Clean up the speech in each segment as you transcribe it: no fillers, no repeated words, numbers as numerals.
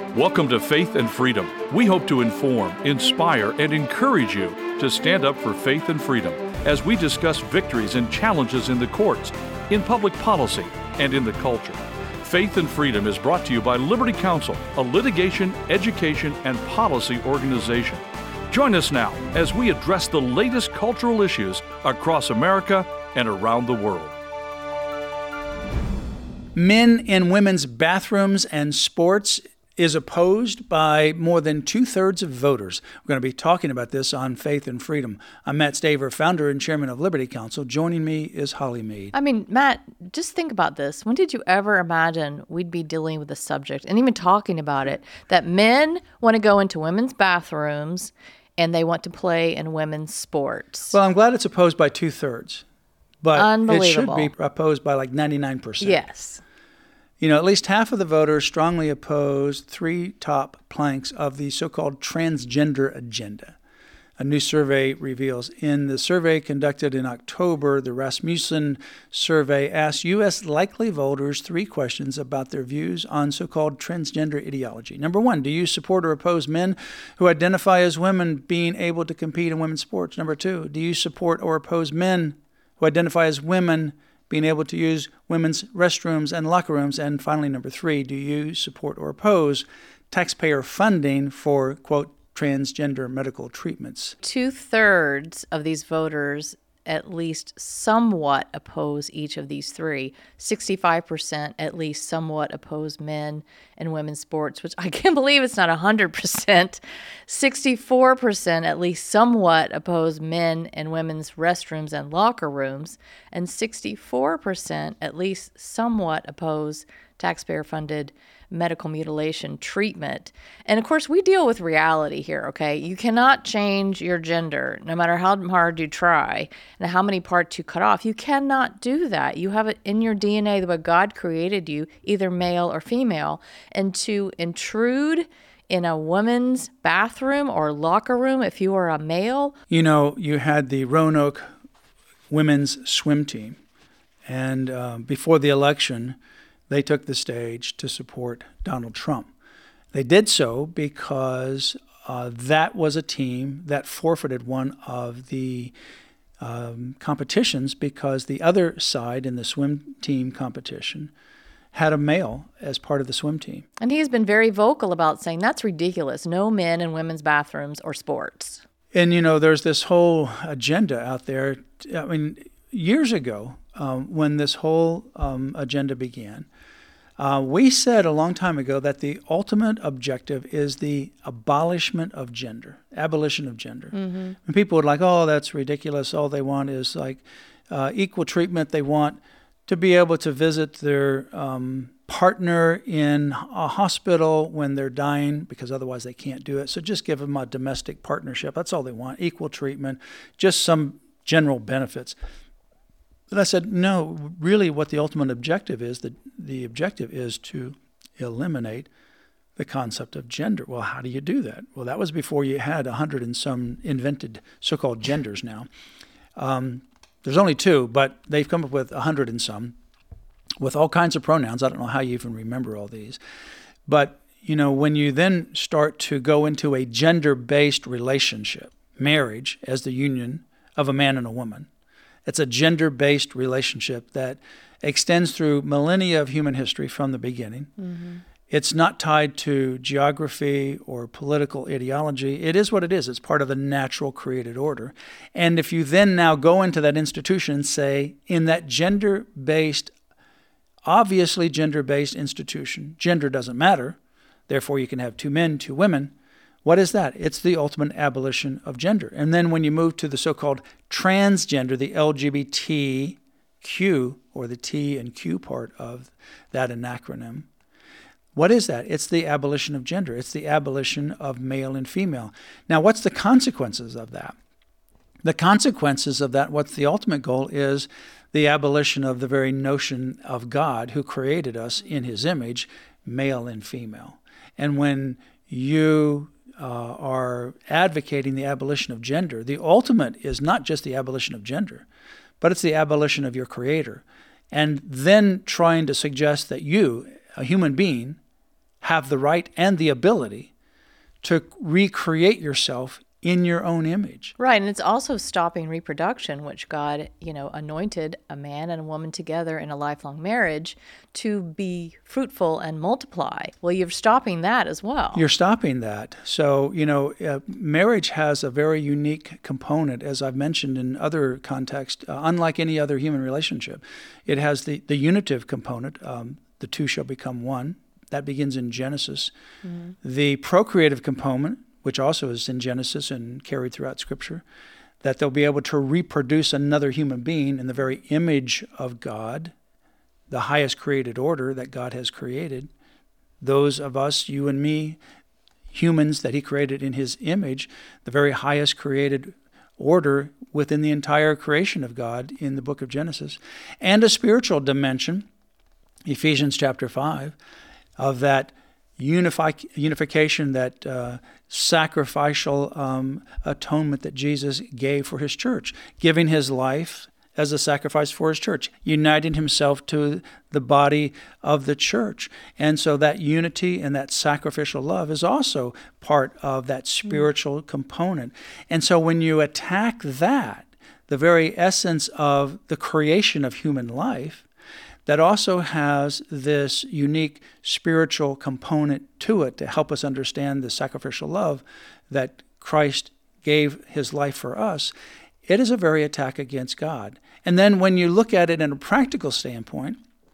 Welcome to Faith and Freedom. We hope to inform, inspire, and encourage you to stand up for faith and freedom as we discuss victories and challenges in the courts, in public policy, and in the culture. Faith and Freedom is brought to you by Liberty Counsel, a litigation, education, and policy organization. Join us now as we address the latest cultural issues across America and around the world. Men in women's bathrooms and sports is opposed by more than 2/3 of voters. We're going to be talking about this on Faith and Freedom. I'm Matt Staver, founder and chairman of Liberty Counsel. Joining me is Holly Mead. I mean, Matt, just think about this. When did you ever imagine we'd be dealing with this subject and even talking about it, that men want to go into women's bathrooms and they want to play in women's sports? Well, I'm glad it's opposed by 2/3, but it should Unbelievable. be opposed by like 99%. Yes. You know, at least half of the voters strongly oppose three top planks of the so-called transgender agenda. A new survey reveals. In the survey conducted in October, the Rasmussen survey asked U.S. likely voters three questions about their views on so-called transgender ideology. Number one, do you support or oppose men who identify as women being able to compete in women's sports? Number two, do you support or oppose men who identify as women being able to use women's restrooms and locker rooms? And finally, number three, do you support or oppose taxpayer funding for, quote, transgender medical treatments? 2/3 of these voters at least somewhat oppose each of these three. 65% at least somewhat oppose men and women's sports, which I can't believe it's not 100%. 64% at least somewhat oppose men and women's restrooms and locker rooms, and 64% at least somewhat oppose taxpayer-funded medical mutilation treatment. And of course, we deal with reality here, okay? You cannot change your gender, no matter how hard you try and how many parts you cut off. You cannot do that. You have it in your DNA the way God created you, either male or female. And to intrude in a woman's bathroom or locker room if you are a male. You know, you had the Roanoke women's swim team, and before the election, they took the stage to support Donald Trump. They did so because that was a team that forfeited one of the competitions because the other side in the swim team competition had a male as part of the swim team. And he's been very vocal about saying that's ridiculous. No men in women's bathrooms or sports. And, you know, there's this whole agenda out there. I mean, years ago, when this whole agenda began, we said a long time ago that the ultimate objective is the abolition of gender. Mm-hmm. And people would like, oh, that's ridiculous. All they want is like equal treatment. They want to be able to visit their partner in a hospital when they're dying because otherwise they can't do it. So just give them a domestic partnership. That's all they want, equal treatment, just some general benefits. But I said, no, really what the ultimate objective is, the objective is to eliminate the concept of gender. Well, how do you do that? Well, that was before you had 100 and some invented so-called genders now. There's only two, but they've come up with 100 and some with all kinds of pronouns. I don't know how you even remember all these. But, you know, when you then start to go into a gender-based relationship, marriage as the union of a man and a woman, it's a gender-based relationship that extends through millennia of human history from the beginning. Mm-hmm. It's not tied to geography or political ideology. It is what it is. It's part of the natural created order. And if you then now go into that institution and say, in that gender-based, obviously gender-based institution, gender doesn't matter, therefore you can have two men, two women, what is that? It's the ultimate abolition of gender. And then when you move to the so-called transgender, the LGBTQ, or the T and Q part of that acronym, what is that? It's the abolition of gender. It's the abolition of male and female. Now, what's the consequences of that? The consequences of that, what's the ultimate goal, is the abolition of the very notion of God who created us in his image, male and female. And when you are advocating the abolition of gender, the ultimate is not just the abolition of gender, but it's the abolition of your creator. And then trying to suggest that you, a human being, have the right and the ability to recreate yourself in your own image. Right, and it's also stopping reproduction, which God, anointed a man and a woman together in a lifelong marriage to be fruitful and multiply. Well, you're stopping that as well. You're stopping that. So, marriage has a very unique component, as I've mentioned in other contexts, unlike any other human relationship. It has the unitive component, the two shall become one. That begins in Genesis. Mm-hmm. The procreative component, which also is in Genesis and carried throughout Scripture, that they'll be able to reproduce another human being in the very image of God, the highest created order that God has created. Those of us, you and me, humans that he created in his image, the very highest created order within the entire creation of God in the book of Genesis. And a spiritual dimension, Ephesians chapter 5, of that unification, that sacrificial atonement that Jesus gave for his church, giving his life as a sacrifice for his church, uniting himself to the body of the church. And so that unity and that sacrificial love is also part of that spiritual component. And so when you attack that, the very essence of the creation of human life, that also has this unique spiritual component to it to help us understand the sacrificial love that Christ gave his life for us. It is a very attack against God. And then when you look at it in a practical standpoint,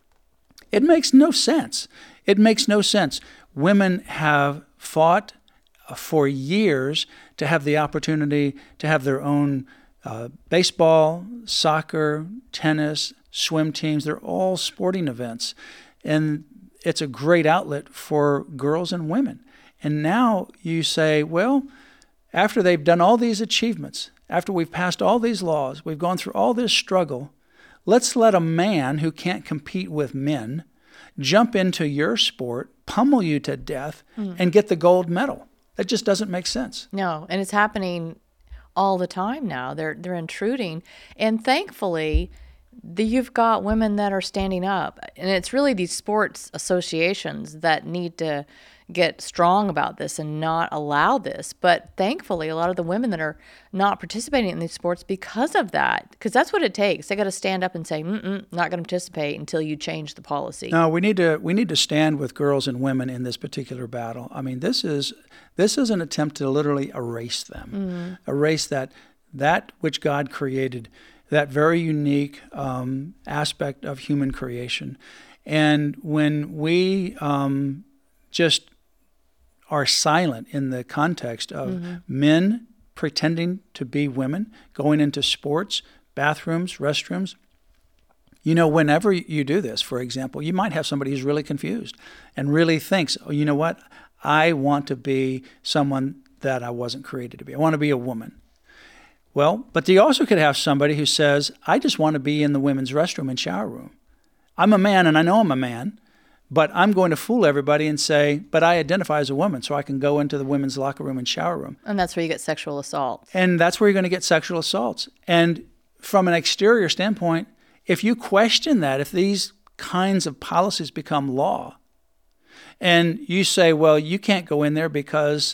it makes no sense. It makes no sense. Women have fought for years to have the opportunity to have their own baseball, soccer, tennis, swim teams. They're all sporting events. And it's a great outlet for girls and women. And now you say, well, after they've done all these achievements, after we've passed all these laws, we've gone through all this struggle, let's let a man who can't compete with men jump into your sport, pummel you to death, and get the gold medal. That just doesn't make sense. No, and it's happening all the time now. They're intruding. And thankfully, you've got women that are standing up. And it's really these sports associations that need to get strong about this and not allow this. But thankfully, a lot of the women that are not participating in these sports because of that, because that's what it takes. They got to stand up and say, not going to participate until you change the policy. No, we need to stand with girls and women in this particular battle. I mean, this is an attempt to literally erase them, erase that which God created, that very unique aspect of human creation. And when we just are silent in the context of men pretending to be women, going into sports, bathrooms, restrooms. Whenever you do this, for example, you might have somebody who's really confused and really thinks, oh, you know what? I want to be someone that I wasn't created to be. I want to be a woman. Well, but you also could have somebody who says, I just want to be in the women's restroom and shower room. I'm a man and I know I'm a man, but I'm going to fool everybody and say, but I identify as a woman, so I can go into the women's locker room and shower room. And that's where you get sexual assault. And that's where you're going to get sexual assaults. And from an exterior standpoint, if you question that, if these kinds of policies become law, and you say, well, you can't go in there because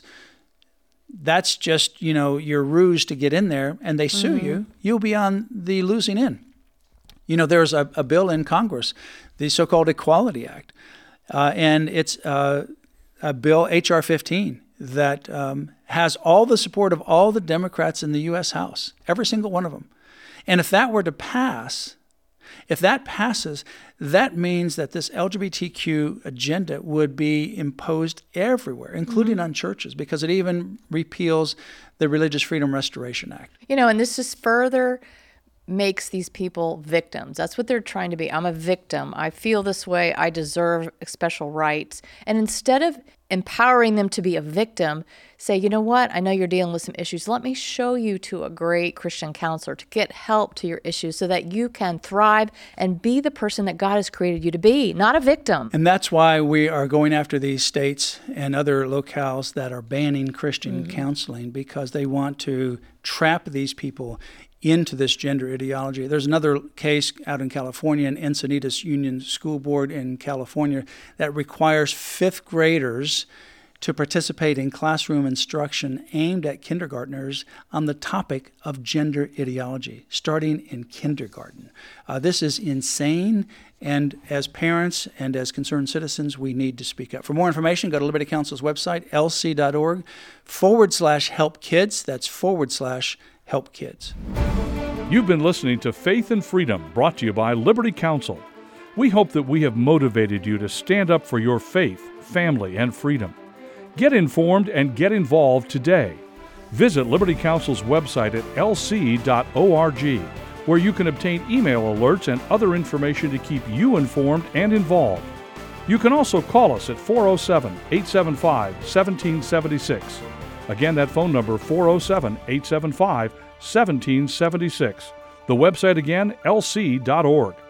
that's just, your ruse to get in there, and they sue you, you'll be on the losing end. There's a bill in Congress, the so-called Equality Act, and it's a bill, H.R. 15, that has all the support of all the Democrats in the U.S. House, every single one of them. And if that were to pass, if that passes, that means that this LGBTQ agenda would be imposed everywhere, including on churches, because it even repeals the Religious Freedom Restoration Act. And this just further makes these people victims. That's what they're trying to be. I'm a victim. I feel this way. I deserve special rights. And instead of empowering them to be a victim, say, you know what? I know you're dealing with some issues. Let me show you to a great Christian counselor to get help to your issues so that you can thrive and be the person that God has created you to be, not a victim. And that's why we are going after these states and other locales that are banning Christian counseling, because they want to trap these people into this gender ideology. There's another case out in California, in Encinitas Union School Board in California, that requires fifth graders to participate in classroom instruction aimed at kindergartners on the topic of gender ideology, starting in kindergarten. This is insane, and as parents and as concerned citizens, we need to speak up. For more information, go to Liberty Counsel's website, lc.org/help-kids. That's /help-kids. You've been listening to Faith and Freedom, brought to you by Liberty Counsel. We hope that we have motivated you to stand up for your faith, family, and freedom. Get informed and get involved today. Visit Liberty Counsel's website at lc.org, where you can obtain email alerts and other information to keep you informed and involved. You can also call us at 407-875-1776. Again, that phone number, 407-875-1776. The website again, lc.org.